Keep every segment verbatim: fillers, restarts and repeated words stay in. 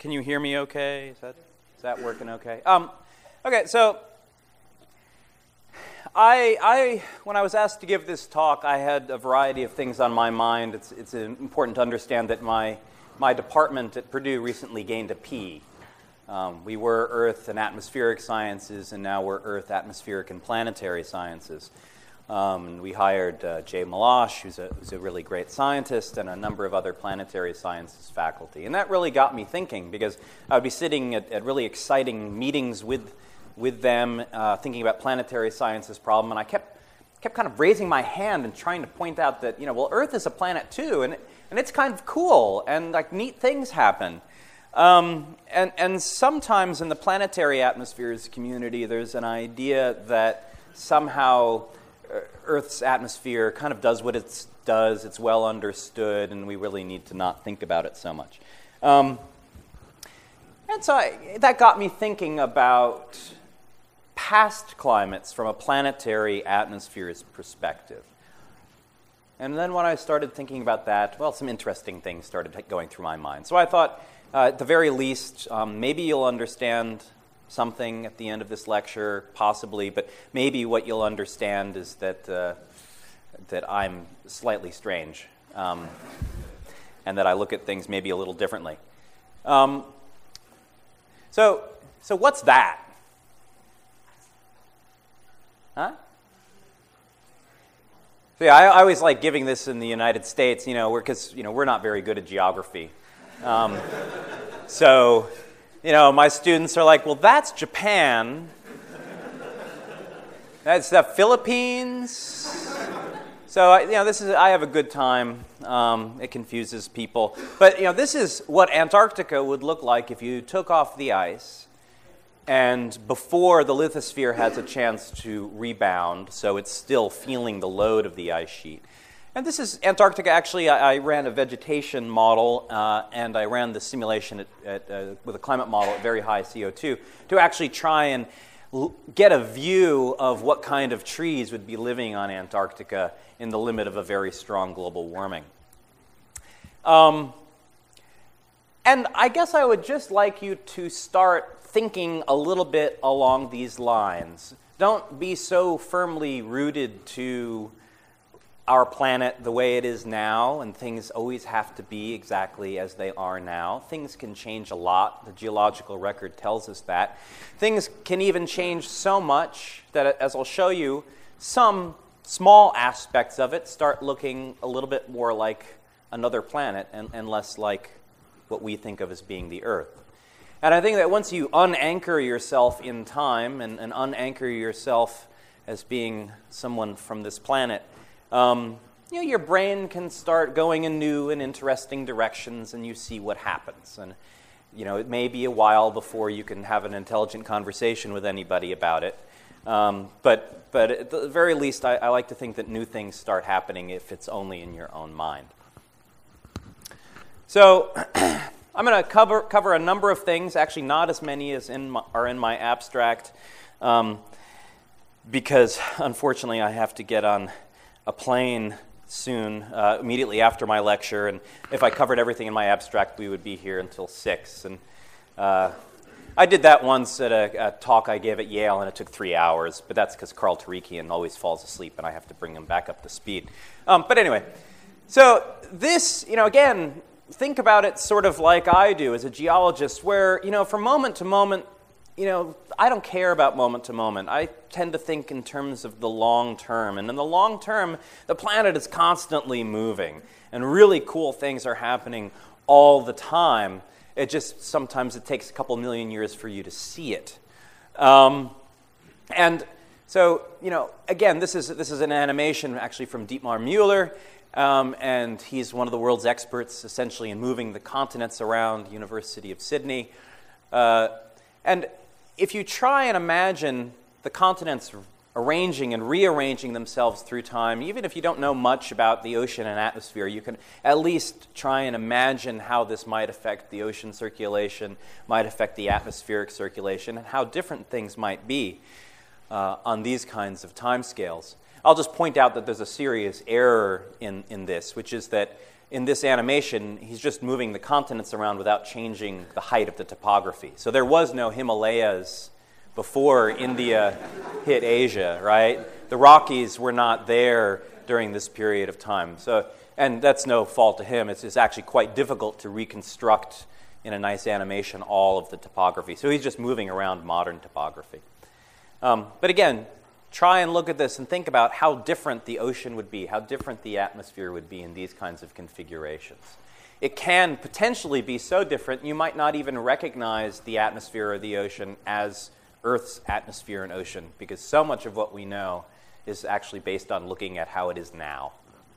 can you hear me okay? Is that is that working okay? Um, okay, so I I when I was asked to give this talk, I had a variety of things on my mind. It's it's important to understand that my my department at Purdue recently gained a P. Um, we were Earth and Atmospheric Sciences, and now we're Earth, Atmospheric, and Planetary Sciences. Um, and we hired uh, Jay Milosh, who's a, who's a really great scientist, and a number of other planetary sciences faculty. And that really got me thinking, because I would be sitting at, at really exciting meetings with with them, uh, thinking about planetary sciences problem, and I kept kept kind of raising my hand and trying to point out that, you know, well, Earth is a planet too, and and it's kind of cool, and like neat things happen. Um, and, and sometimes in the planetary atmospheres community, there's an idea that somehow Earth's atmosphere kind of does what it does, it's well understood, and we really need to not think about it so much. Um, and so I, that got me thinking about past climates from a planetary atmosphere's perspective. And then when I started thinking about that, well, some interesting things started going through my mind. So I thought, Uh, at the very least, um, maybe you'll understand something at the end of this lecture, possibly, but maybe what you'll understand is that uh, that I'm slightly strange, um, and that I look at things maybe a little differently. Um, so, so what's that? Huh? So yeah, I, I always like giving this in the United States, you know, because you know we're not very good at geography. Um, so, you know, my students are like, well, that's Japan. That's the Philippines. So, I, you know, this is, I have a good time. Um, it confuses people. But, you know, this is what Antarctica would look like if you took off the ice and before the lithosphere has a chance to rebound, so it's still feeling the load of the ice sheet. And this is Antarctica. Actually, I, I ran a vegetation model, uh, and I ran the simulation at, at, uh, with a climate model at very high C O two to actually try and l- get a view of what kind of trees would be living on Antarctica in the limit of a very strong global warming. Um, and I guess I would just like you to start thinking a little bit along these lines. Don't be so firmly rooted to our planet the way it is now, and things always have to be exactly as they are now. Things can change a lot. The geological record tells us that. Things can even change so much that, as I'll show you, some small aspects of it start looking a little bit more like another planet and, and less like what we think of as being the Earth. And I think that once you unanchor yourself in time and, and unanchor yourself as being someone from this planet, Um, you know, your brain can start going in new and interesting directions, and you see what happens. And, you know, it may be a while before you can have an intelligent conversation with anybody about it. Um, but, but at the very least, I, I like to think that new things start happening if it's only in your own mind. So, I'm going to cover cover a number of things. Actually, not as many as in my, are in my abstract, um, because unfortunately, I have to get on a plane soon, uh, immediately after my lecture, and if I covered everything in my abstract, we would be here until six. And uh, I did that once at a, a talk I gave at Yale, and it took three hours, but that's because Carl Tarikian always falls asleep, and I have to bring him back up to speed. Um, but anyway, so this, you know, again, think about it sort of like I do as a geologist, where, you know, from moment to moment, you know, I don't care about moment to moment. I tend to think in terms of the long term. And in the long term, the planet is constantly moving. And really cool things are happening all the time. It just, sometimes it takes a couple million years for you to see it. Um, and so, you know, again, this is this is an animation actually from Dietmar Müller. Um, and he's one of the world's experts, essentially, in moving the continents around, University of Sydney. Uh, and if you try and imagine the continents arranging and rearranging themselves through time, even if you don't know much about the ocean and atmosphere, you can at least try and imagine how this might affect the ocean circulation, might affect the atmospheric circulation, and how different things might be uh, on these kinds of timescales. I'll just point out that there's a serious error in, in this, which is that in this animation, he's just moving the continents around without changing the height of the topography. So there was no Himalayas before India hit Asia, right? The Rockies were not there during this period of time. So, and that's no fault to him. It's, it's actually quite difficult to reconstruct in a nice animation all of the topography. So he's just moving around modern topography. Um, but again, try and look at this and think about how different the ocean would be, how different the atmosphere would be in these kinds of configurations. It can potentially be so different you might not even recognize the atmosphere or the ocean as Earth's atmosphere and ocean, because so much of what we know is actually based on looking at how it is now.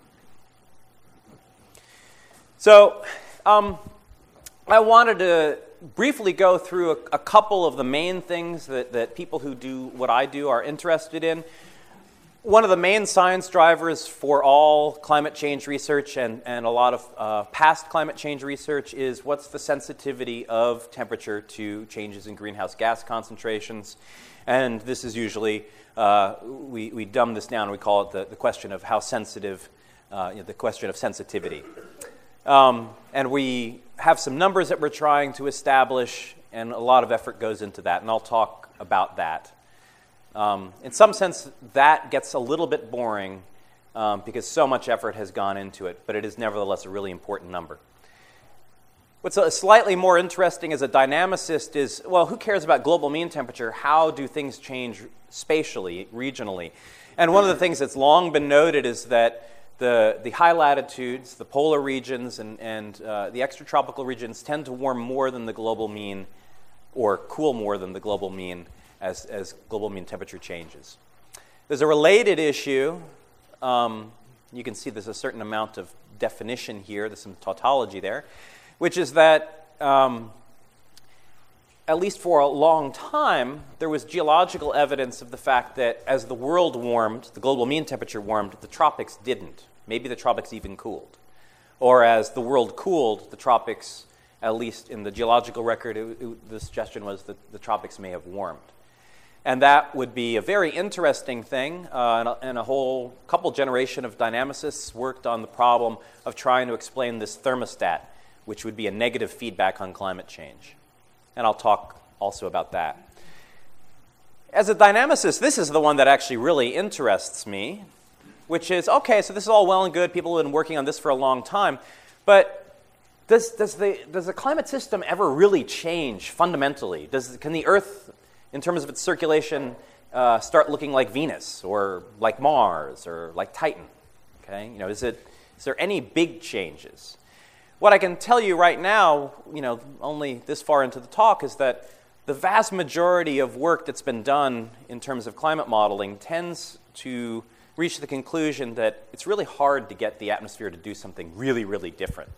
So, um, I wanted to briefly go through a, a couple of the main things that, that people who do what I do are interested in. One of the main science drivers for all climate change research and, and a lot of uh, past climate change research is what's the sensitivity of temperature to changes in greenhouse gas concentrations. And this is usually, uh, we, we dumb this down, we call it the, the question of how sensitive, uh, you know, the question of sensitivity. Um, and we have some numbers that we're trying to establish, and a lot of effort goes into that, and I'll talk about that. Um, in some sense, that gets a little bit boring um, because so much effort has gone into it, but it is nevertheless a really important number. What's a slightly more interesting as a dynamicist is, well, who cares about global mean temperature? How do things change spatially, regionally? And one of the things that's long been noted is that The, the high latitudes, the polar regions, and, and uh, the extratropical regions tend to warm more than the global mean or cool more than the global mean as, as global mean temperature changes. There's a related issue. Um, you can see there's a certain amount of definition here. There's some tautology there, which is that um, at least for a long time, there was geological evidence of the fact that as the world warmed, the global mean temperature warmed, the tropics didn't. Maybe the tropics even cooled. Or as the world cooled, the tropics, at least in the geological record, it, it, the suggestion was that the tropics may have warmed. And that would be a very interesting thing, uh, and, a, and a whole couple generation of dynamicists worked on the problem of trying to explain this thermostat, which would be a negative feedback on climate change. And I'll talk also about that. As a dynamicist, this is the one that actually really interests me, which is, okay, so this is all well and good. People have been working on this for a long time. But does, does, the, does the climate system ever really change fundamentally? Does, can the Earth, in terms of its circulation, uh, start looking like Venus or like Mars or like Titan? Okay, you know, is, it, is there any big changes? What I can tell you right now, you know, only this far into the talk, is that the vast majority of work that's been done in terms of climate modeling tends to reach the conclusion that it's really hard to get the atmosphere to do something really, really different.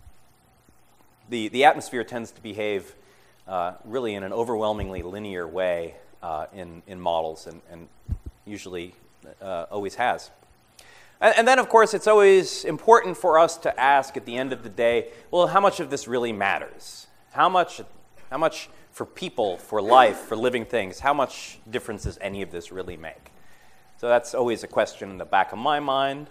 The, the atmosphere tends to behave uh, really in an overwhelmingly linear way uh, in, in models, and, and usually uh, always has. And then, of course, it's always important for us to ask at the end of the day, well, how much of this really matters? How much, how much for people, for life, for living things, how much difference does any of this really make? So that's always a question in the back of my mind.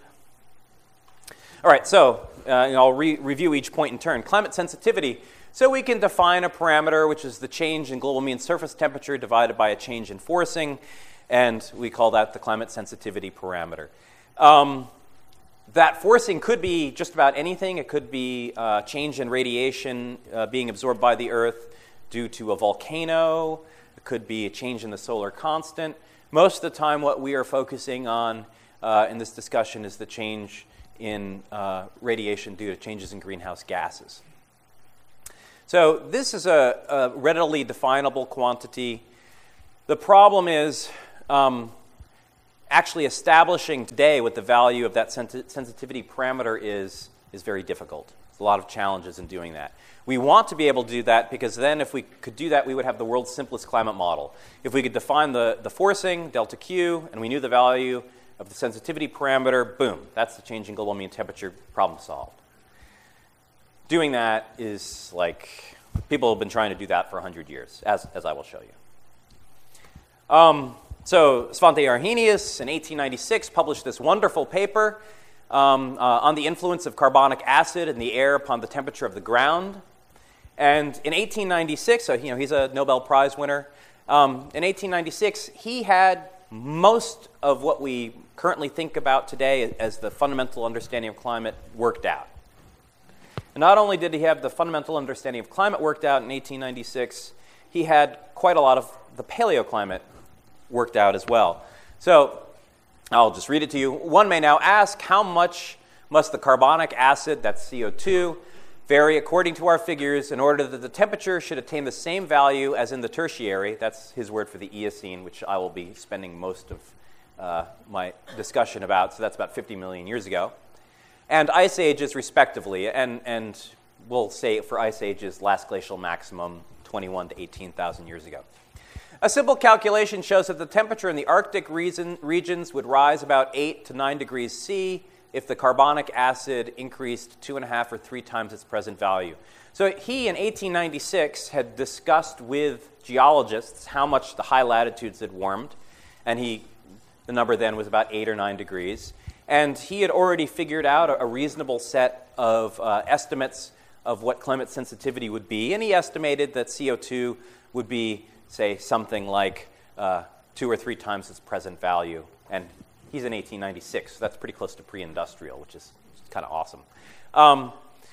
All right, so uh, I'll re- review each point in turn. Climate sensitivity. So we can define a parameter, which is the change in global mean surface temperature divided by a change in forcing, and we call that the climate sensitivity parameter. Um, that forcing could be just about anything. It could be uh, change in radiation uh, being absorbed by the Earth due to a volcano. It could be a change in the solar constant. Most of the time, what we are focusing on uh, in this discussion is the change in uh, radiation due to changes in greenhouse gases. So this is a, a readily definable quantity. The problem is um, actually establishing today what the value of that sens- sensitivity parameter is, is very difficult. There's a lot of challenges in doing that. We want to be able to do that because then if we could do that, we would have the world's simplest climate model. If we could define the, the forcing, delta Q, and we knew the value of the sensitivity parameter, boom, that's the change in global mean temperature, problem solved. Doing that is like, people have been trying to do that for one hundred years, as, as I will show you. Um, so Svante Arrhenius in eighteen ninety-six published this wonderful paper um, uh, on the influence of carbonic acid in the air upon the temperature of the ground. And in eighteen ninety-six, so you know he's a Nobel Prize winner. Um, in eighteen ninety-six, he had most of what we currently think about today as the fundamental understanding of climate worked out. And not only did he have the fundamental understanding of climate worked out in eighteen ninety-six, he had quite a lot of the paleoclimate worked out as well. So I'll just read it to you. One may now ask, how much must the carbonic acid, that's C O two, vary according to our figures in order that the temperature should attain the same value as in the tertiary? That's his word for the Eocene, which I will be spending most of uh, my discussion about. So that's about fifty million years ago. And ice ages, respectively. And, and we'll say for ice ages, last glacial maximum, twenty-one to eighteen thousand years ago. A simple calculation shows that the temperature in the Arctic region, regions would rise about eight to nine degrees C if the carbonic acid increased two and a half or three times its present value. So he, in eighteen ninety-six, had discussed with geologists how much the high latitudes had warmed, and he, the number then was about eight or nine degrees. And he had already figured out a, a reasonable set of uh, estimates of what climate sensitivity would be, and he estimated that C O two would be, say, something like uh, two or three times its present value. And he's in eighteen ninety-six, so that's pretty close to pre-industrial, which is kind of awesome. Um,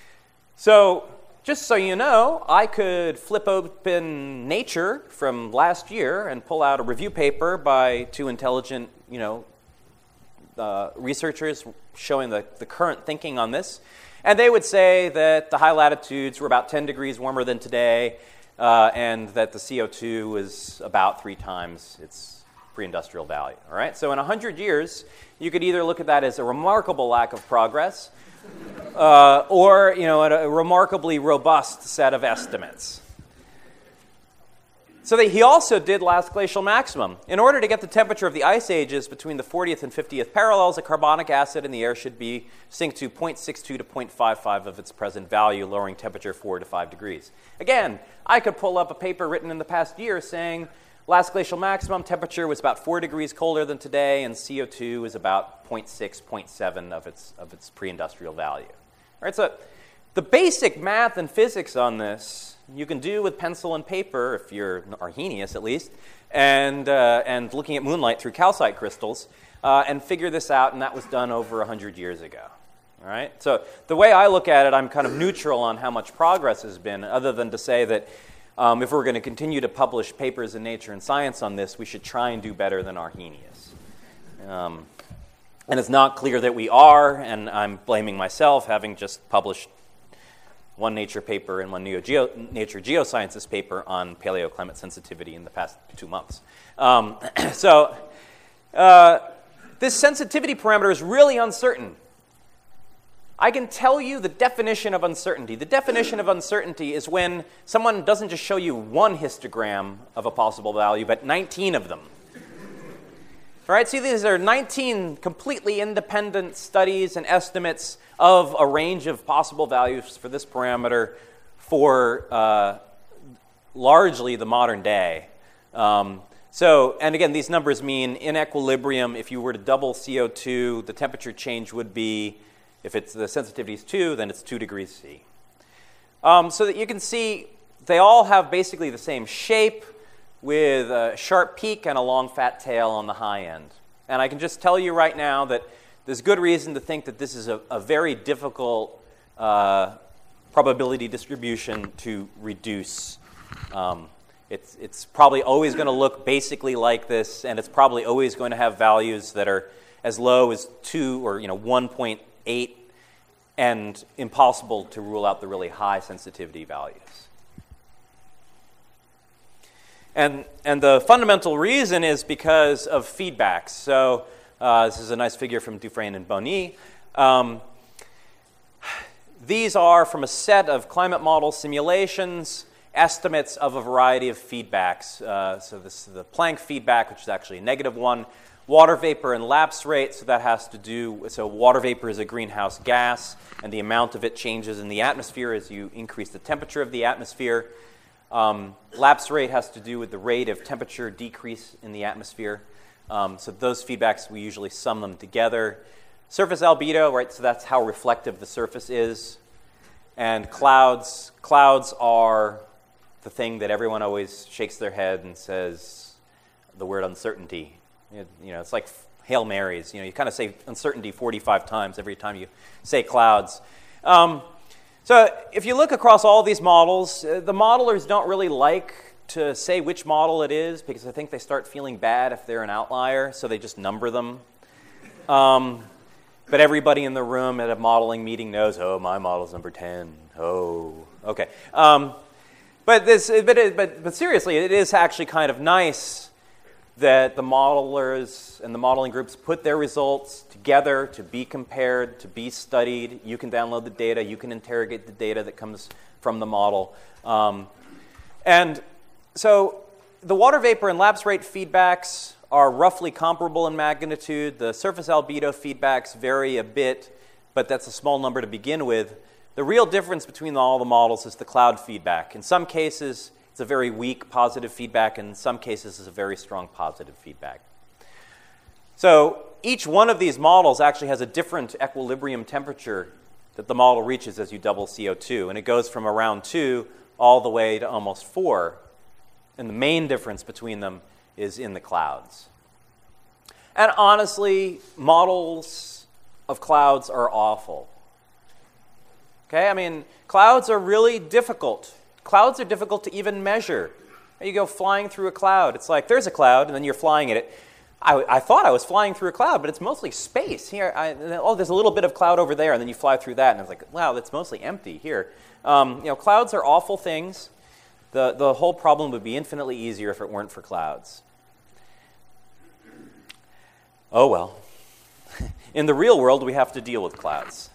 so just so you know, I could flip open Nature from last year and pull out a review paper by two intelligent, you know, uh, researchers showing the, the current thinking on this. And they would say that the high latitudes were about ten degrees warmer than today, uh, and that the C O two was about three times its pre-industrial value. All right? So in one hundred years, you could either look at that as a remarkable lack of progress, uh, or you know, a, a remarkably robust set of estimates. So that he also did last glacial maximum. In order to get the temperature of the ice ages between the fortieth and fiftieth parallels, the carbonic acid in the air should be sink to zero point six two to zero point five five of its present value, lowering temperature four to five degrees. Again, I could pull up a paper written in the past year saying last glacial maximum temperature was about four degrees colder than today, and C O two is about zero point six, zero point seven of its, of its pre-industrial value. All right, so the basic math and physics on this you can do with pencil and paper, if you're Arrhenius at least, and, uh, and looking at moonlight through calcite crystals, uh, and figure this out, and that was done over one hundred years ago. All right? So the way I look at it, I'm kind of neutral on how much progress has been, other than to say that um, if we're going to continue to publish papers in Nature and Science on this, we should try and do better than Arrhenius. Um, and it's not clear that we are, and I'm blaming myself, having just published one Nature paper and one Neo Geo, Nature Geosciences paper on paleoclimate sensitivity in the past two months. Um, so uh, this sensitivity parameter is really uncertain. I can tell you the definition of uncertainty. The definition of uncertainty is when someone doesn't just show you one histogram of a possible value, but nineteen of them. All right, see, these are nineteen completely independent studies and estimates of a range of possible values for this parameter for uh, largely the modern day. Um, so, and again, these numbers mean in equilibrium, if you were to double C O two, the temperature change would be, if it's the sensitivity is two, then it's two degrees C. Um, so that you can see they all have basically the same shape, with a sharp peak and a long fat tail on the high end. And I can just tell you right now that there's good reason to think that this is a, a very difficult uh, probability distribution to reduce. Um, it's, it's probably always going to look basically like this, and it's probably always going to have values that are as low as two or you know one point eight, and impossible to rule out the really high sensitivity values. And, and the fundamental reason is because of feedbacks. So uh, this is a nice figure from Dufresne and Bonny. Um, these are from a set of climate model simulations, estimates of a variety of feedbacks. Uh, so this is the Planck feedback, which is actually a negative one. Water vapor and lapse rate, so that has to do, so water vapor is a greenhouse gas, and the amount of it changes in the atmosphere as you increase the temperature of the atmosphere. Um, lapse rate has to do with the rate of temperature decrease in the atmosphere. Um, so those feedbacks, we usually sum them together. Surface albedo, right, so that's how reflective the surface is. And clouds, clouds are the thing that everyone always shakes their head and says the word uncertainty. You know, it's like Hail Marys. You know, you kind of say uncertainty forty-five times every time you say clouds. Um, so if you look across all these models, uh, the modelers don't really like to say which model it is because I think they start feeling bad if they're an outlier, so they just number them. Um, but everybody in the room at a modeling meeting knows, oh, my model's number ten. Oh, okay. Um, but, this, but, it, but, but seriously, it is actually kind of nice that the modelers and the modeling groups put their results together to be compared, to be studied. You can download the data. You can interrogate the data that comes from the model. Um, and so the water vapor and lapse rate feedbacks are roughly comparable in magnitude. The surface albedo feedbacks vary a bit, but that's a small number to begin with. The real difference between all the models is the cloud feedback. In some cases, it's a very weak positive feedback, and in some cases, it's a very strong positive feedback. So each one of these models actually has a different equilibrium temperature that the model reaches as you double C O two, and it goes from around two all the way to almost four. And the main difference between them is in the clouds. And honestly, models of clouds are awful. Okay, I mean, clouds are really difficult. Clouds are difficult to even measure. You go flying through a cloud. It's like, there's a cloud, and then you're flying at it. I, I thought I was flying through a cloud, but it's mostly space. Here, I, oh, there's a little bit of cloud over there, and then you fly through that, and it's like, wow, that's mostly empty here. Um, you know, clouds are awful things. The, the whole problem would be infinitely easier if it weren't for clouds. Oh, well. In the real world, we have to deal with clouds.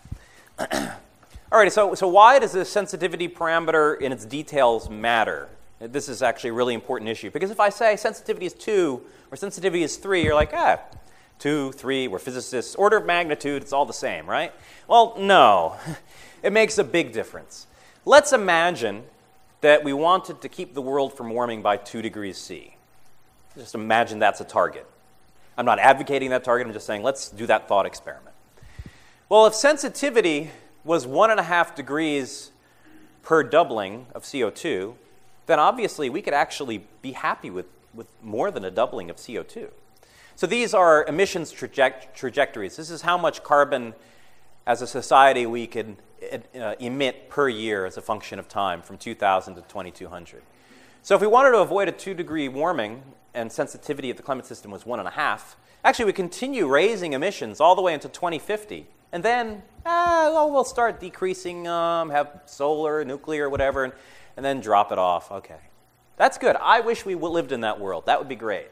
All right, so, so why does the sensitivity parameter in its details matter? This is actually a really important issue. Because if I say sensitivity is two or sensitivity is three, you're like, ah, two, three, we're physicists. Order of magnitude, it's all the same, right? Well, no. It makes a big difference. Let's imagine that we wanted to keep the world from warming by two degrees C. Just imagine that's a target. I'm not advocating that target. I'm just saying let's do that thought experiment. Well, if sensitivity was one and a half degrees per doubling of C O two, then obviously we could actually be happy with, with more than a doubling of C O two. So these are emissions traje- trajectories. This is how much carbon as a society we could uh, emit per year as a function of time from two thousand to twenty-two hundred. So if we wanted to avoid a two degree warming and sensitivity of the climate system was one and a half, actually we continue raising emissions all the way into twenty fifty. And then, ah, well, we'll start decreasing, um, have solar, nuclear, whatever, and, and then drop it off. Okay. That's good. I wish we lived in that world. That would be great.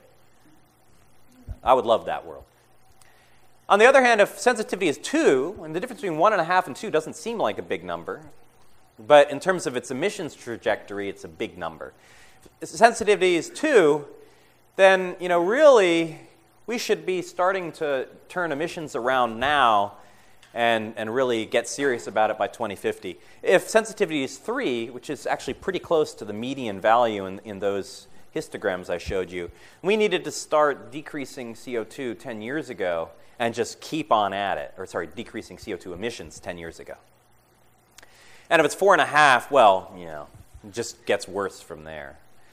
I would love that world. On the other hand, if sensitivity is two, and the difference between one and a half and two doesn't seem like a big number, but in terms of its emissions trajectory, it's a big number. If sensitivity is two, then, you know, really, we should be starting to turn emissions around now and, and really get serious about it by twenty fifty. If sensitivity is three, which is actually pretty close to the median value in, in those histograms I showed you, we needed to start decreasing C O two ten years ago and just keep on at it, or sorry, decreasing C O two emissions ten years ago. And if it's four and a half, well, you know, it just gets worse from there.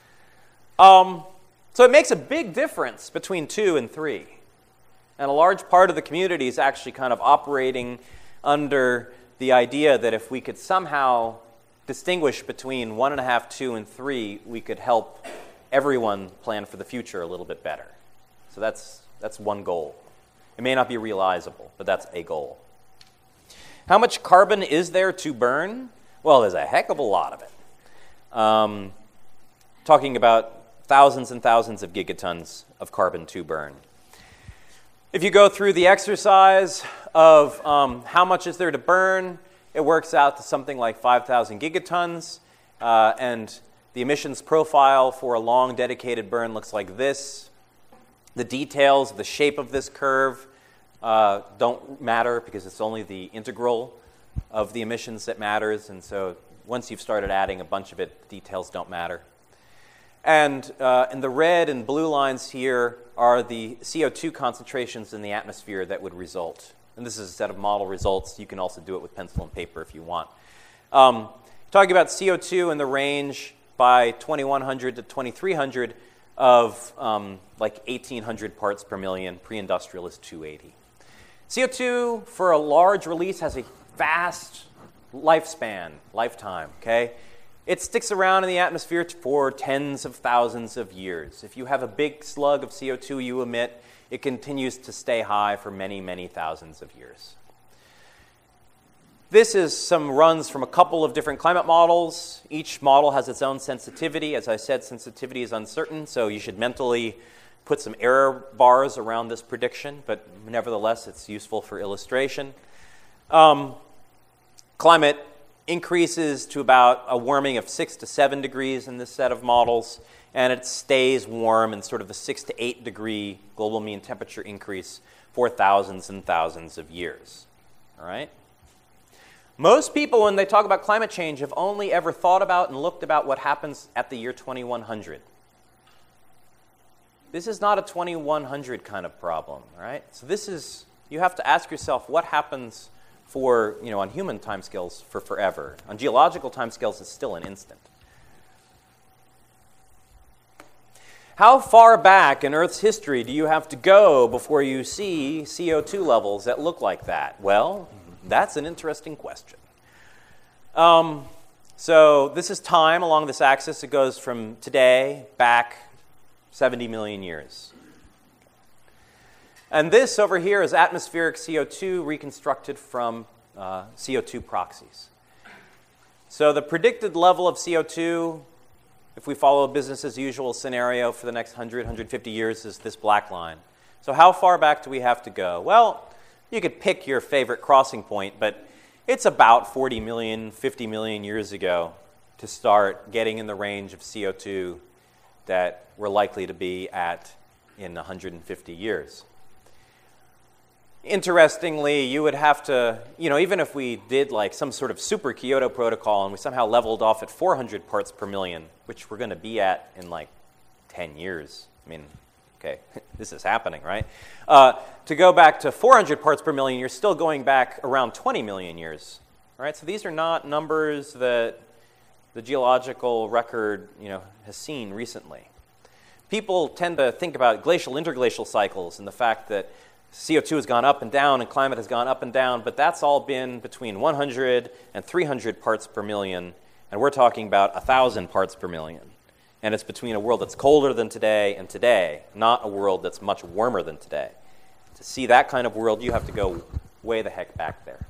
Um, so it makes a big difference between two and three. And a large part of the community is actually kind of operating under the idea that if we could somehow distinguish between one and a half, two, and three, we could help everyone plan for the future a little bit better. So that's, that's one goal. It may not be realizable, but that's a goal. How much carbon is there to burn? Well, there's a heck of a lot of it. Um, talking about thousands and thousands of gigatons of carbon to burn. If you go through the exercise of um, how much is there to burn, it works out to something like five thousand gigatons, uh, and the emissions profile for a long dedicated burn looks like this. The details, the shape of this curve uh, don't matter because it's only the integral of the emissions that matters, and so once you've started adding a bunch of it, details don't matter. And, uh, and the red and blue lines here are the C O two concentrations in the atmosphere that would result And this is a set of model results. You can also do it with pencil and paper if you want. Um, talking about C O two in the range by twenty-one hundred to twenty-three hundred of um, like eighteen hundred parts per million. Pre-industrial is two eighty. C O two for a large release has a vast lifespan, lifetime, okay? It sticks around in the atmosphere for tens of thousands of years. If you have a big slug of C O two you emit, it continues to stay high for many, many thousands of years. This is some runs from a couple of different climate models. Each model has its own sensitivity. As I said, sensitivity is uncertain, so you should mentally put some error bars around this prediction, but nevertheless, it's useful for illustration. Um, climate increases to about a warming of six to seven degrees in this set of models, and it stays warm in sort of the six to eight degree global mean temperature increase for thousands and thousands of years. All right? Most people, when they talk about climate change, have only ever thought about and looked about what happens at the year twenty-one hundred. This is not a twenty-one hundred kind of problem, right? So this is, you have to ask yourself what happens for, you know, on human timescales for forever. On geological timescales, it's still an instant. How far back in Earth's history do you have to go before you see C O two levels that look like that? Well, that's an interesting question. Um, so this is time along this axis. It goes from today back seventy million years. And this over here is atmospheric C O two reconstructed from uh, C O two proxies. So the predicted level of C O two, if we follow a business as usual scenario for the next one hundred, one hundred fifty years, is this black line. So how far back do we have to go? Well, you could pick your favorite crossing point, but it's about forty million, fifty million years ago to start getting in the range of C O two that we're likely to be at in one hundred fifty years. Interestingly, you would have to, you know, even if we did like some sort of super Kyoto protocol and we somehow leveled off at four hundred parts per million, which we're going to be at in like ten years. I mean, okay, this is happening, right? Uh, to go back to four hundred parts per million, you're still going back around twenty million years, right? So these are not numbers that the geological record, you know, has seen recently. People tend to think about glacial interglacial cycles and the fact that C O two has gone up and down and climate has gone up and down, but that's all been between one hundred and three hundred parts per million, and we're talking about one thousand parts per million. And it's between a world that's colder than today and today, not a world that's much warmer than today. To see that kind of world, you have to go way the heck back there.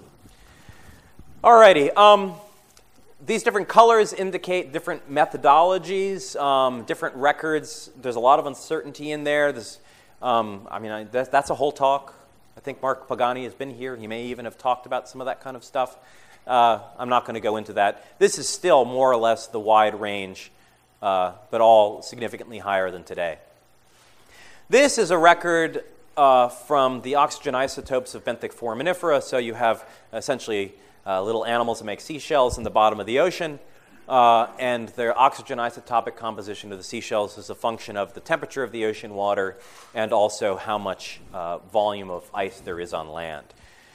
Alrighty, um, these different colors indicate different methodologies, um, different records. There's a lot of uncertainty in there. There's, um, I mean, I, that's, that's a whole talk. I think Mark Pagani has been here. He may even have talked about some of that kind of stuff. Uh, I'm not going to go into that. This is still more or less the wide range, uh, but all significantly higher than today. This is a record uh, from the oxygen isotopes of benthic foraminifera. So you have essentially uh, little animals that make seashells in the bottom of the ocean. Uh, and their oxygen isotopic composition of the seashells is a function of the temperature of the ocean water and also how much uh, volume of ice there is on land.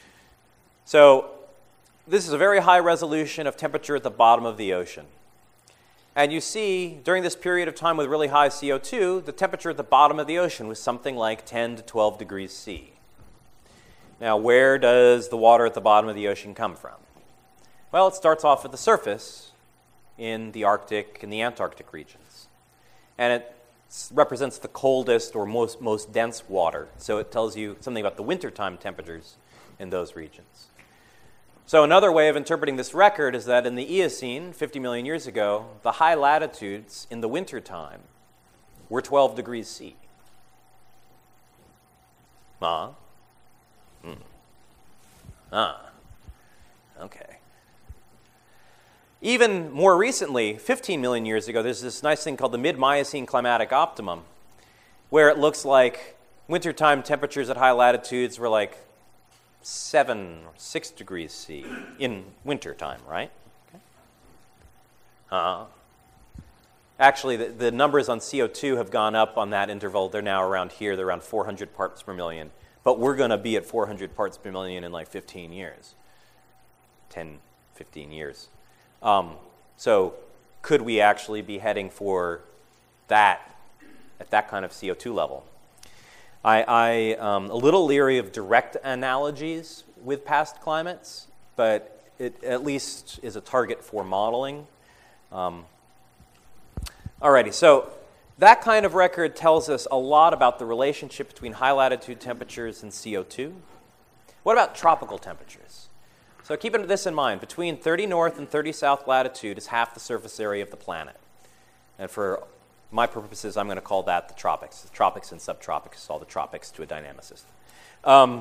So this is a very high resolution of temperature at the bottom of the ocean. And you see, during this period of time with really high C O two, the temperature at the bottom of the ocean was something like ten to twelve degrees C. Now, where does the water at the bottom of the ocean come from? Well, it starts off at the surface in the Arctic and the Antarctic regions. And it represents the coldest or most, most dense water. So it tells you something about the wintertime temperatures in those regions. So another way of interpreting this record is that in the Eocene, fifty million years ago, the high latitudes in the wintertime were twelve degrees C. Ah. Hmm. Ah. Okay. Even more recently, fifteen million years ago, there's this nice thing called the mid-Miocene climatic optimum, where it looks like wintertime temperatures at high latitudes were like seven or six degrees C in wintertime, right? Okay. Uh, actually, the, the numbers on C O two have gone up on that interval. They're now around here. They're around four hundred parts per million. but we're going to be at four hundred parts per million in like fifteen years, ten, fifteen years. Um, so could we actually be heading for that at that kind of C O two level? I, I am a little leery of direct analogies with past climates, but it at least is a target for modeling. Um, alrighty, so that kind of record tells us a lot about the relationship between high latitude temperatures and C O two. What about tropical temperatures? So keeping this in mind, between thirty north and thirty south latitude is half the surface area of the planet. And for my purposes, I'm going to call that the tropics. The tropics and subtropics, all the tropics to a dynamicist. Um,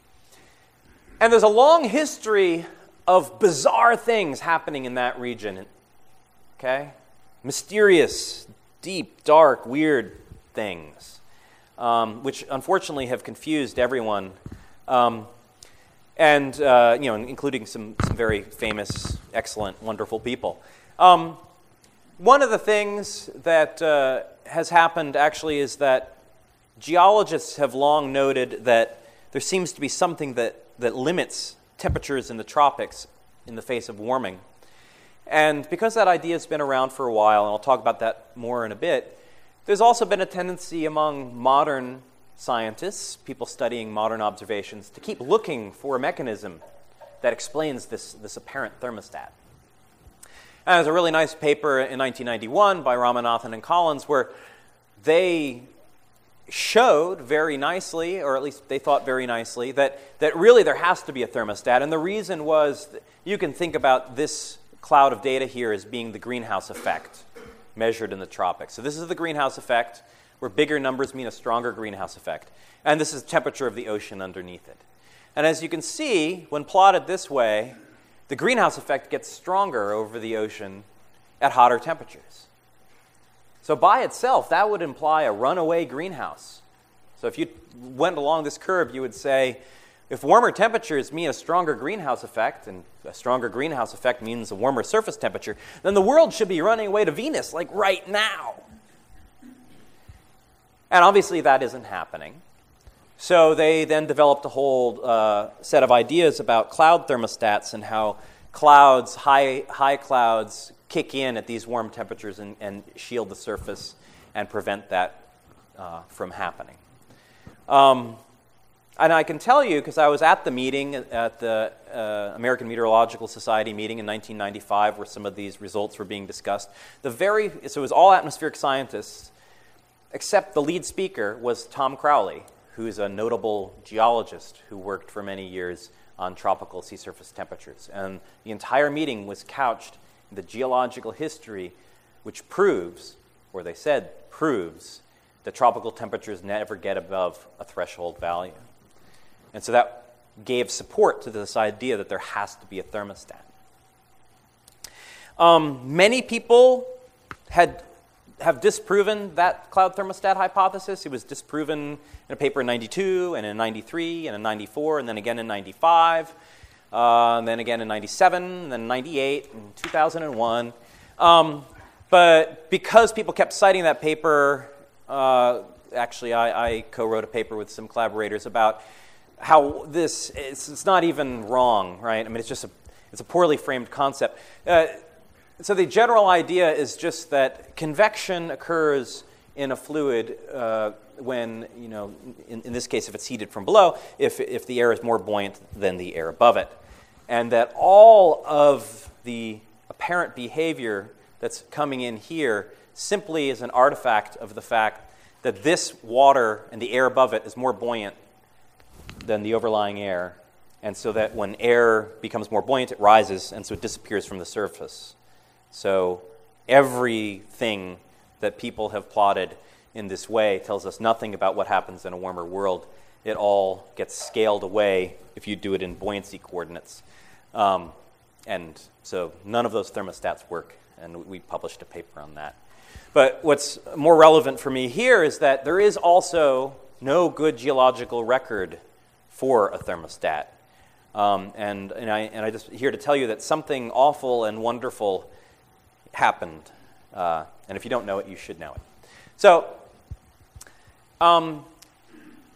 and there's a long history of bizarre things happening in that region. Okay? Mysterious, deep, dark, weird things, um, which unfortunately have confused everyone, um, and uh, you know, including some, some very famous, excellent, wonderful people. Um, One of the things that uh, has happened actually is that geologists have long noted that there seems to be something that, that limits temperatures in the tropics in the face of warming. And because that idea has been around for a while, and I'll talk about that more in a bit, there's also been a tendency among modern scientists, people studying modern observations, to keep looking for a mechanism that explains this, this apparent thermostat. And there's a really nice paper in nineteen ninety-one by Ramanathan and Collins where they showed very nicely, or at least they thought very nicely, that, that really there has to be a thermostat. And the reason was that you can think about this cloud of data here as being the greenhouse effect measured in the tropics. So this is the greenhouse effect, where bigger numbers mean a stronger greenhouse effect. And this is the temperature of the ocean underneath it. And as you can see, when plotted this way, the greenhouse effect gets stronger over the ocean at hotter temperatures. So by itself, that would imply a runaway greenhouse. So if you went along this curve, you would say, if warmer temperatures mean a stronger greenhouse effect, and a stronger greenhouse effect means a warmer surface temperature, then the world should be running away to Venus, like right now. And obviously that isn't happening. So they then developed a whole uh, set of ideas about cloud thermostats and how clouds, high, high clouds, kick in at these warm temperatures and, and shield the surface and prevent that uh, from happening. Um, and I can tell you, because I was at the meeting, at the uh, American Meteorological Society meeting in nineteen ninety-five, where some of these results were being discussed. The very, so it was all atmospheric scientists, except the lead speaker was Tom Crowley, who is a notable geologist who worked for many years on tropical sea surface temperatures. And the entire meeting was couched in the geological history, which proves, or they said proves, that tropical temperatures never get above a threshold value. And so that gave support to this idea that there has to be a thermostat. Um, many people had have disproven that cloud thermostat hypothesis. It was disproven in a paper in ninety-two, and in ninety-three, and in ninety-four, and then again in ninety-five, uh, and then again in ninety-seven, and then ninety-eight, and two thousand one. Um, but because people kept citing that paper, uh, actually I, I co-wrote a paper with some collaborators about how this, it's, it's not even wrong, right? I mean, it's just a, it's a poorly framed concept. Uh, So the general idea is just that convection occurs in a fluid uh, when, you know, in, in this case, if it's heated from below, if, if the air is more buoyant than the air above it. And that all of the apparent behavior that's coming in here simply is an artifact of the fact that this water and the air above it is more buoyant than the overlying air. And so that when air becomes more buoyant, it rises, and so it disappears from the surface. So everything that people have plotted in this way tells us nothing about what happens in a warmer world. It all gets scaled away if you do it in buoyancy coordinates. Um, and so none of those thermostats work, and we published a paper on that. But what's more relevant for me here is that there is also no good geological record for a thermostat. Um, and, and, I, and I'm just here to tell you that something awful and wonderful happened. Uh, and if you don't know it, you should know it. So, um,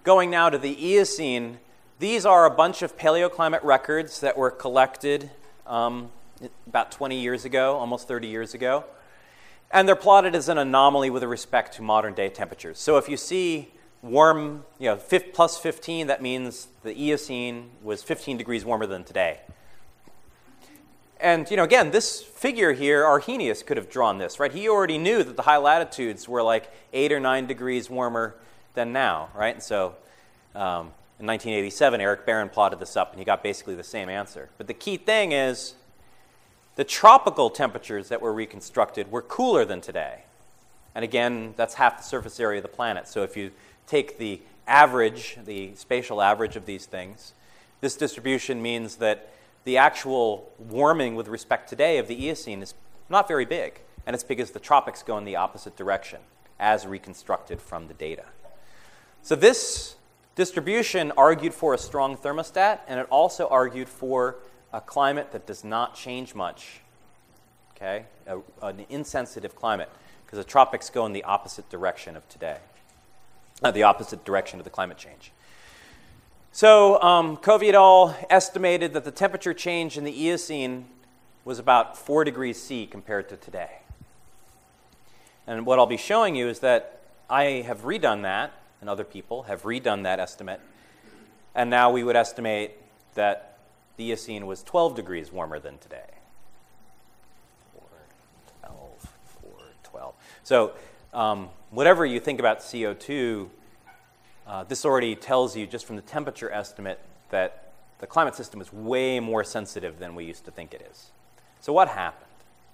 going now to the Eocene, these are a bunch of paleoclimate records that were collected um, about twenty years ago, almost thirty years ago. And they're plotted as an anomaly with respect to modern-day temperatures. So if you see warm, you know, plus fifteen, that means the Eocene was fifteen degrees warmer than today. And, you know, again, this figure here, Arrhenius could have drawn this, right? He already knew that the high latitudes were like eight or nine degrees warmer than now, right? And so um, in nineteen eighty-seven, Eric Barron plotted this up, and he got basically the same answer. But the key thing is the tropical temperatures that were reconstructed were cooler than today. And again, that's half the surface area of the planet. So if you take the average, the spatial average of these things, this distribution means that the actual warming with respect today of the Eocene is not very big. And it's because the tropics go in the opposite direction as reconstructed from the data. So this distribution argued for a strong thermostat, and it also argued for a climate that does not change much, okay? A, an insensitive climate, because the tropics go in the opposite direction of today, uh, the opposite direction of the climate change. So um, Covey et al. Estimated that the temperature change in the Eocene was about four degrees C compared to today. And what I'll be showing you is that I have redone that, and other people have redone that estimate, and now we would estimate that the Eocene was twelve degrees warmer than today. four, twelve, four, twelve. So um, whatever you think about C O two, uh, this already tells you just from the temperature estimate that the climate system is way more sensitive than we used to think it is. So what happened?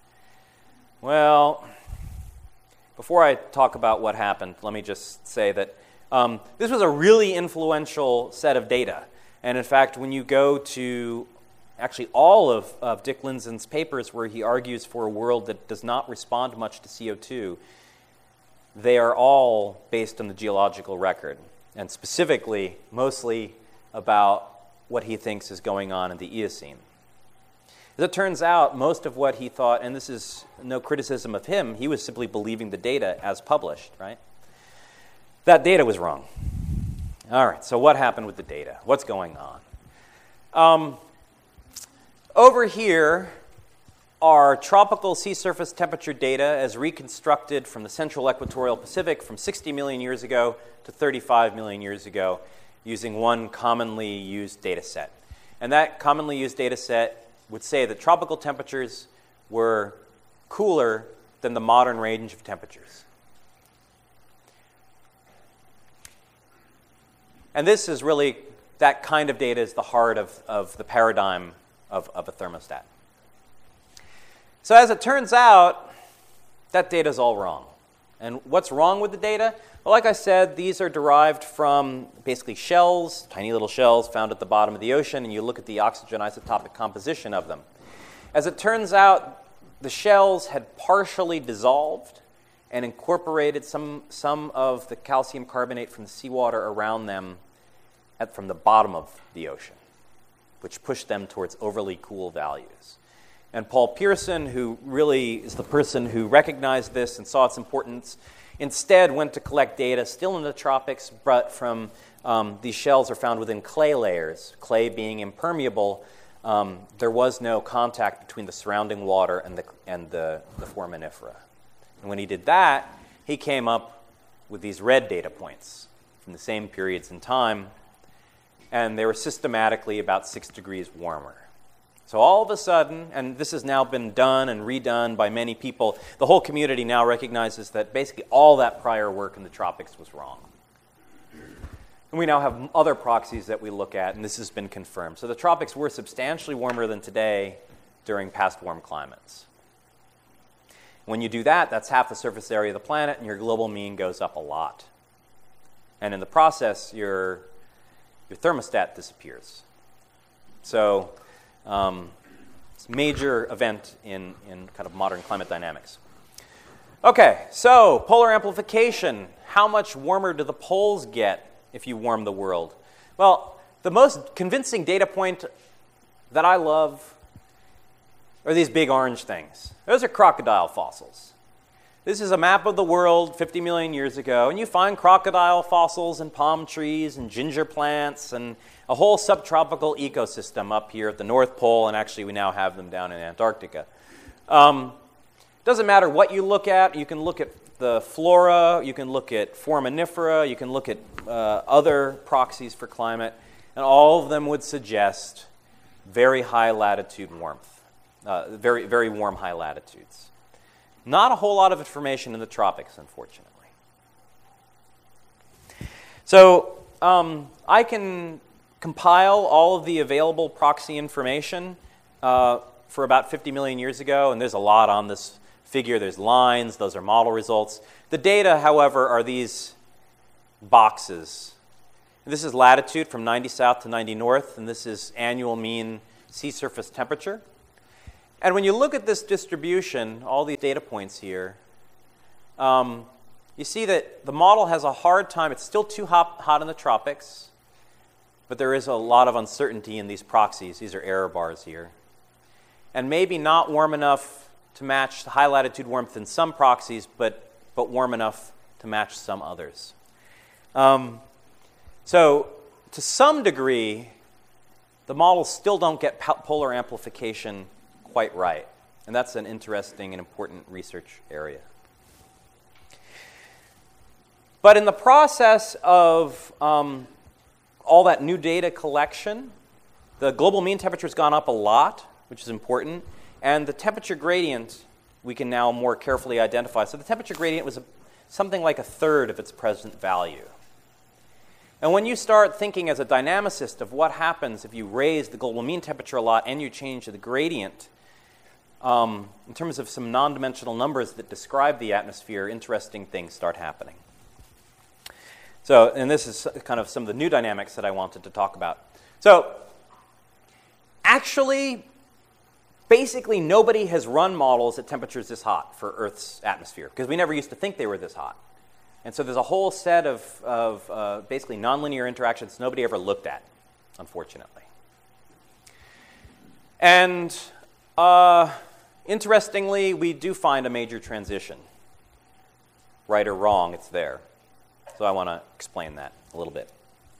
Well, before I talk about what happened, let me just say that um, this was a really influential set of data. And in fact, when you go to actually all of, of Dick Lindzen's papers where he argues for a world that does not respond much to C O two, they are all based on the geological record, and specifically, mostly about what he thinks is going on in the Eocene. As it turns out, most of what he thought, and this is no criticism of him, he was simply believing the data as published, right? That data was wrong. All right, so what happened with the data? What's going on? Um, over here are tropical sea surface temperature data as reconstructed from the central equatorial Pacific from sixty million years ago to thirty-five million years ago using one commonly used data set. And that commonly used data set would say that tropical temperatures were cooler than the modern range of temperatures. And this is really, that kind of data is the heart of, of the paradigm of, of a thermostat. So as it turns out, that data is all wrong. And what's wrong with the data? Well, like I said, these are derived from basically shells, tiny little shells found at the bottom of the ocean, and you look at the oxygen isotopic composition of them. As it turns out, the shells had partially dissolved and incorporated some, some of the calcium carbonate from the seawater around them at, from the bottom of the ocean, which pushed them towards overly cool values. And Paul Pearson, who really is the person who recognized this and saw its importance, instead went to collect data still in the tropics, but from um, these shells are found within clay layers, clay being impermeable. Um, there was no contact between the surrounding water and the, and the, the foraminifera. And when he did that, he came up with these red data points from the same periods in time, and they were systematically about six degrees warmer. So all of a sudden, and this has now been done and redone by many people, the whole community now recognizes that basically all that prior work in the tropics was wrong. And we now have other proxies that we look at, and this has been confirmed. So the tropics were substantially warmer than today during past warm climates. When you do that, that's half the surface area of the planet, and your global mean goes up a lot. And in the process, your, your thermostat disappears. So um, it's a major event in, in kind of modern climate dynamics. Okay, so polar amplification. How much warmer do the poles get if you warm the world? Well, the most convincing data point that I love are these big orange things. Those are crocodile fossils. This is a map of the world fifty million years ago, and you find crocodile fossils and palm trees and ginger plants and a whole subtropical ecosystem up here at the North Pole, and actually we now have them down in Antarctica. Um, doesn't matter what you look at. You can look at the flora, you can look at foraminifera, you can look at uh, other proxies for climate, and all of them would suggest very high latitude warmth, uh, very, very warm high latitudes. Not a whole lot of information in the tropics, unfortunately. So um, I can compile all of the available proxy information uh, for about fifty million years ago, and there's a lot on this figure. There's lines, those are model results. The data, however, are these boxes. This is latitude from ninety south to ninety north, and this is annual mean sea surface temperature. And when you look at this distribution, all these data points here, um, you see that the model has a hard time. It's still too hot, hot in the tropics, but there is a lot of uncertainty in these proxies. These are error bars here. And maybe not warm enough to match the high latitude warmth in some proxies, but, but warm enough to match some others. Um, so to some degree, the models still don't get polar amplification quite right. And that's an interesting and important research area. But in the process of um, all that new data collection, the global mean temperature has gone up a lot, which is important. And the temperature gradient we can now more carefully identify. So the temperature gradient was a, something like a third of its present value. And when you start thinking as a dynamicist of what happens if you raise the global mean temperature a lot and you change the gradient, um, in terms of some non-dimensional numbers that describe the atmosphere, interesting things start happening. So, and this is kind of some of the new dynamics that I wanted to talk about. So, actually, basically nobody has run models at temperatures this hot for Earth's atmosphere, because we never used to think they were this hot. And so there's a whole set of, of uh, basically nonlinear interactions nobody ever looked at, unfortunately. And uh, interestingly, we do find a major transition. Right or wrong, it's there. So I want to explain that a little bit.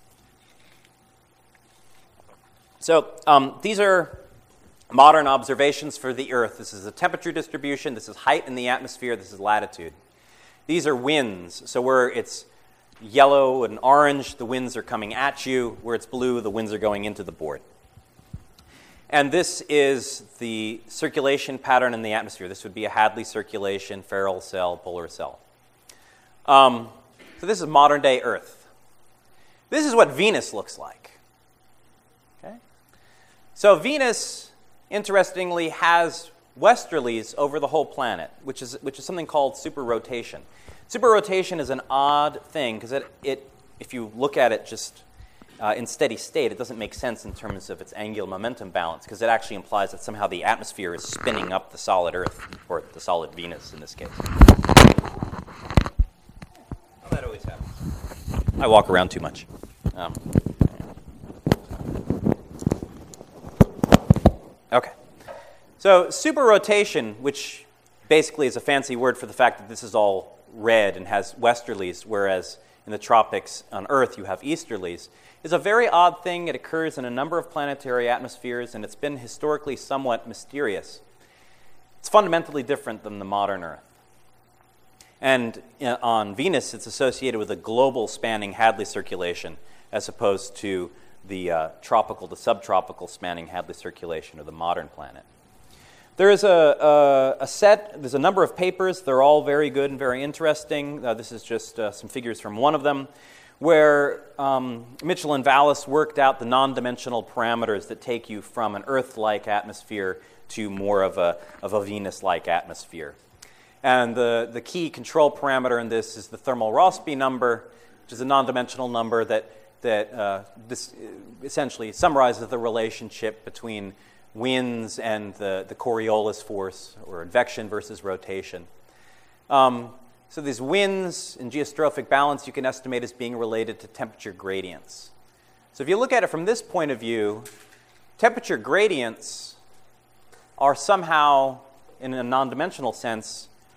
So um, these are modern observations for the Earth. This is the temperature distribution. This is height in the atmosphere. This is latitude. These are winds. So where it's yellow and orange, the winds are coming at you. Where it's blue, the winds are going into the board. And this is the circulation pattern in the atmosphere. This would be a Hadley circulation, Ferrel cell, polar cell. Um, so this is modern-day Earth. This is what Venus looks like. Okay? So Venus, interestingly, has westerlies over the whole planet, which is which is something called superrotation. Superrotation is an odd thing because it, it, if you look at it just uh, in steady state, it doesn't make sense in terms of its angular momentum balance because it actually implies that somehow the atmosphere is spinning up the solid Earth, or the solid Venus in this case. That always happens. I walk around too much. Um, okay. So superrotation, which basically is a fancy word for the fact that this is all red and has westerlies, whereas in the tropics on Earth you have easterlies, is a very odd thing. It occurs in a number of planetary atmospheres, and it's been historically somewhat mysterious. It's fundamentally different than the modern Earth. And on Venus, it's associated with a global spanning Hadley circulation as opposed to the uh, tropical to subtropical spanning Hadley circulation of the modern planet. There is a, a, a set, there's a number of papers. They're all very good and very interesting. Uh, this is just uh, some figures from one of them, where um, Mitchell and Vallis worked out the non-dimensional parameters that take you from an Earth-like atmosphere to more of a, of a Venus-like atmosphere. And the, the key control parameter in this is the thermal Rossby number, which is a non-dimensional number that, that uh, this essentially summarizes the relationship between winds and the, the Coriolis force, or advection versus rotation. Um, so these winds in geostrophic balance you can estimate as being related to temperature gradients. So if you look at it from this point of view, temperature gradients are somehow, in a non-dimensional sense,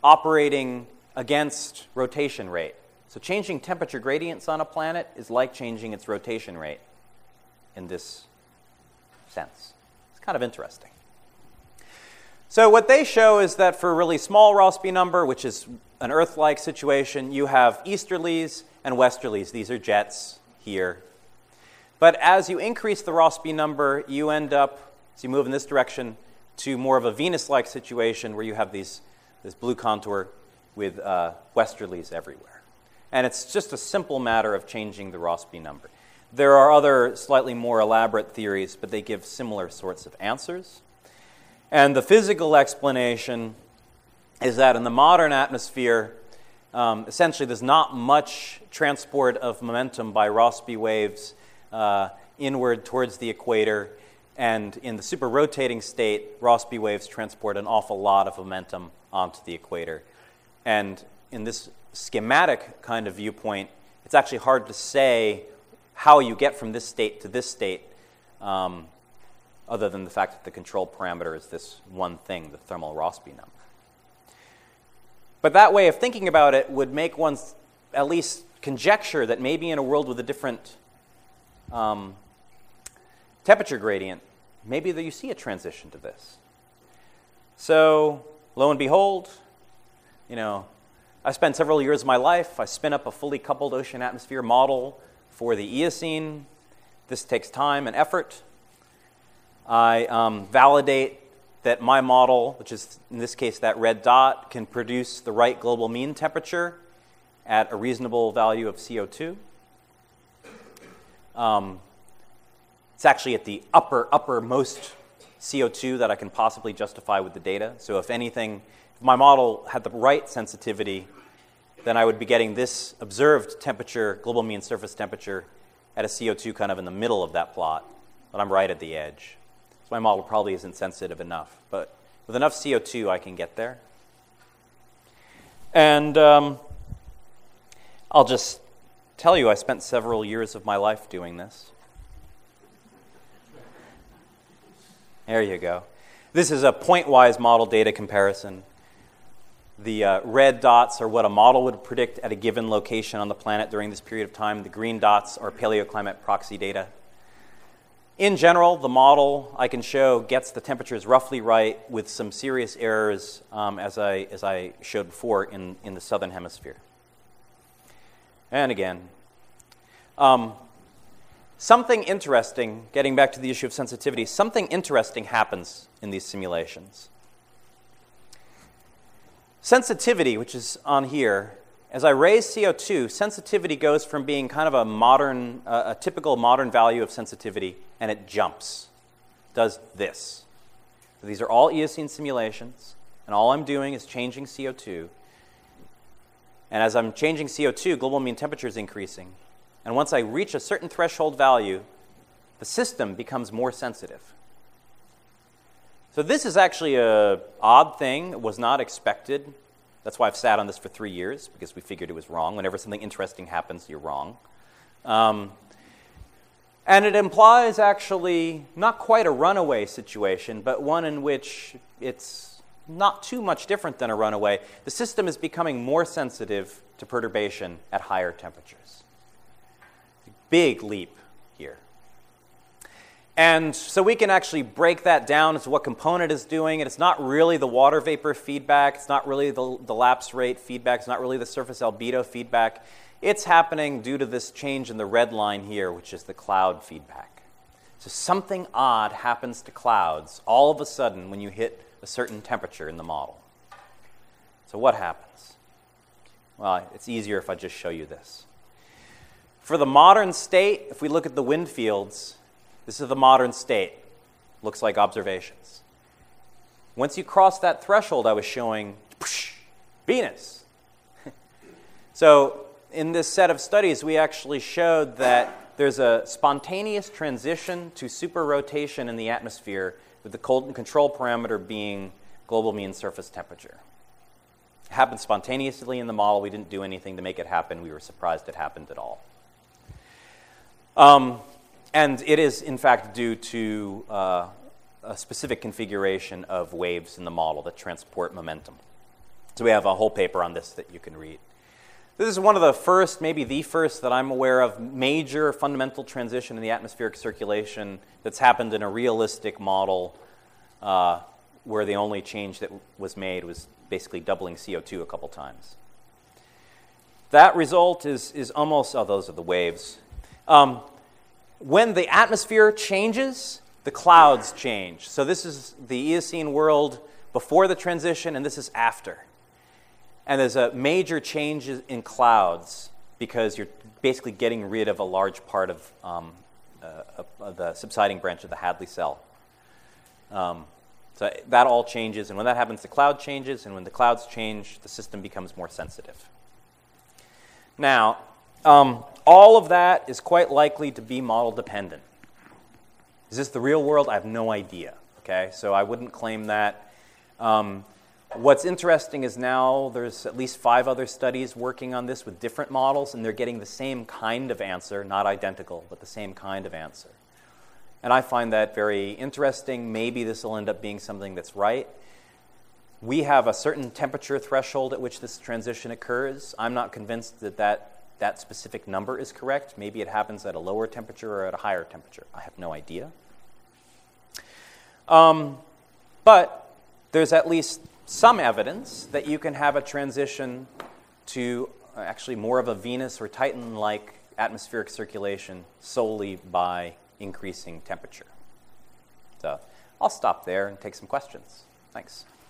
operating against rotation rate. So changing temperature gradients on a planet is like changing its rotation rate in this sense. It's kind of interesting. So what they show is that for a really small Rossby number, which is an Earth-like situation, you have easterlies and westerlies. These are jets here. But as you increase the Rossby number, you end up, as you move in this direction, to more of a Venus-like situation where you have these, this blue contour with uh, westerlies everywhere. And it's just a simple matter of changing the Rossby number. There are other slightly more elaborate theories, but they give similar sorts of answers. And the physical explanation is that in the modern atmosphere, um, essentially there's not much transport of momentum by Rossby waves uh, inward towards the equator. And in the super-rotating state, Rossby waves transport an awful lot of momentum onto the equator. And in this schematic kind of viewpoint, it's actually hard to say how you get from this state to this state, um, other than the fact that the control parameter is this one thing, the thermal Rossby number. But that way of thinking about it would make one at least conjecture that maybe in a world with a different um, temperature gradient, maybe that you see a transition to this. So, lo and behold, you know, I spent several years of my life, I spin up a fully coupled ocean atmosphere model for the Eocene. This takes time and effort. I um, validate that my model, which is in this case that red dot, can produce the right global mean temperature at a reasonable value of C O two. Um, it's actually at the upper, uppermost C O two that I can possibly justify with the data. So if anything, if my model had the right sensitivity, then I would be getting this observed temperature, global mean surface temperature, at a C O two kind of in the middle of that plot, but I'm right at the edge. So my model probably isn't sensitive enough, but with enough C O two, I can get there. And um, I'll just tell you, I spent several years of my life doing this. There you go. This is a point-wise model data comparison. The uh, red dots are what a model would predict at a given location on the planet during this period of time. The green dots are paleoclimate proxy data. In general, the model I can show gets the temperatures roughly right with some serious errors, um, as I as I showed before, in, in the southern hemisphere. And again, um, something interesting, getting back to the issue of sensitivity, something interesting happens in these simulations. Sensitivity, which is on here, as I raise C O two, sensitivity goes from being kind of a modern, uh, a typical modern value of sensitivity, and it jumps, does this. So these are all Eocene simulations, and all I'm doing is changing C O two. And as I'm changing C O two, global mean temperature is increasing. And once I reach a certain threshold value, the system becomes more sensitive. So this is actually an odd thing. It was not expected. That's why I've sat on this for three years, because we figured it was wrong. Whenever something interesting happens, you're wrong. Um, and it implies actually not quite a runaway situation, but one in which it's not too much different than a runaway. The system is becoming more sensitive to perturbation at higher temperatures. Big leap here. And so we can actually break that down as to what component is doing it. It's not really the water vapor feedback. It's not really the, the lapse rate feedback. It's not really the surface albedo feedback. It's happening due to this change in the red line here, which is the cloud feedback. So something odd happens to clouds all of a sudden when you hit a certain temperature in the model. So what happens? Well, it's easier if I just show you this. For the modern state, if we look at the wind fields, this is the modern state. Looks like observations. Once you cross that threshold I was showing, whoosh, Venus. So in this set of studies, we actually showed that there's a spontaneous transition to superrotation in the atmosphere with the cold control parameter being global mean surface temperature. It happened spontaneously in the model. We didn't do anything to make it happen. We were surprised it happened at all. Um, and it is, in fact, due to uh, a specific configuration of waves in the model that transport momentum. So we have a whole paper on this that you can read. This is one of the first, maybe the first, that I'm aware of major fundamental transition in the atmospheric circulation that's happened in a realistic model uh, where the only change that was made was basically doubling C O two a couple times. That result is, is almost, oh, those are the waves. Um, when the atmosphere changes, the clouds change. So this is the Eocene world before the transition, and this is after. And there's a major change in clouds because you're basically getting rid of a large part of, um, uh, of the subsiding branch of the Hadley cell. Um, so that all changes, and when that happens, the cloud changes, and when the clouds change, the system becomes more sensitive. Now, um, all of that is quite likely to be model dependent. Is this the real world? I have no idea. Okay, so I wouldn't claim that. Um, what's interesting is now there's at least five other studies working on this with different models, and they're getting the same kind of answer, not identical, but the same kind of answer. And I find that very interesting. Maybe this will end up being something that's right. We have a certain temperature threshold at which this transition occurs. I'm not convinced that that, that specific number is correct. Maybe it happens at a lower temperature or at a higher temperature. I have no idea. Um, but there's at least some evidence that you can have a transition to actually more of a Venus or Titan-like atmospheric circulation solely by increasing temperature. So I'll stop there and take some questions. Thanks.